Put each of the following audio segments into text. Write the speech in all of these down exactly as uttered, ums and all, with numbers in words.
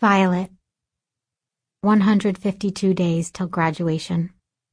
Violet. one hundred fifty-two days till graduation.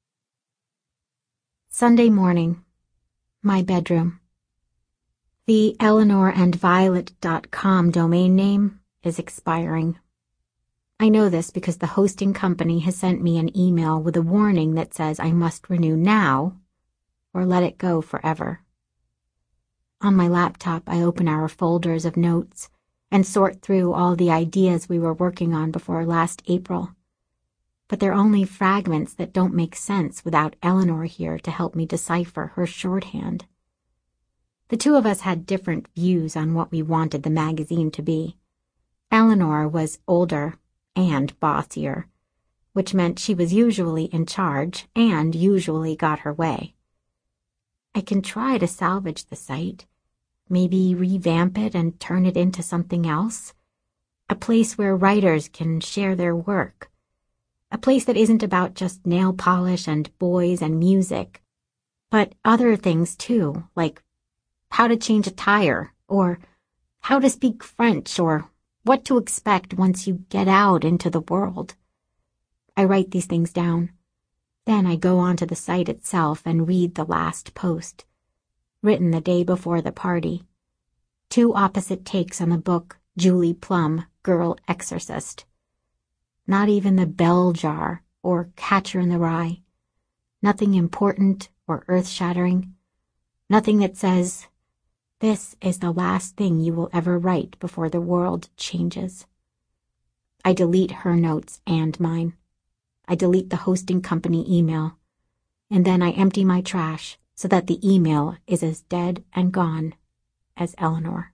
Sunday morning. My bedroom. The eleanor and violet dot com domain name is expiring. I know this because the hosting company has sent me an email with a warning that says I must renew now or let it go forever. On my laptop, I open our folders of notes and sort through all the ideas we were working on before last April. But they're only fragments that don't make sense without Eleanor here to help me decipher her shorthand. The two of us had different views on what we wanted the magazine to be. Eleanor was older and bossier, which meant she was usually in charge and usually got her way. I can try to salvage the site, maybe revamp it and turn it into something else. A place where writers can share their work. A place that isn't about just nail polish and boys and music, but other things too, like how to change a tire, or how to speak French, or what to expect once you get out into the world. I write these things down. Then I go onto the site itself and read the last post, written the day before the party. Two opposite takes on the book Julie Plum, Girl Exorcist. Not even the Bell Jar or Catcher in the Rye. Nothing important or earth-shattering. Nothing that says, this is the last thing you will ever write before the world changes. I delete her notes and mine. I delete the hosting company email. And then I empty my trash so that the email is as dead and gone as Eleanor.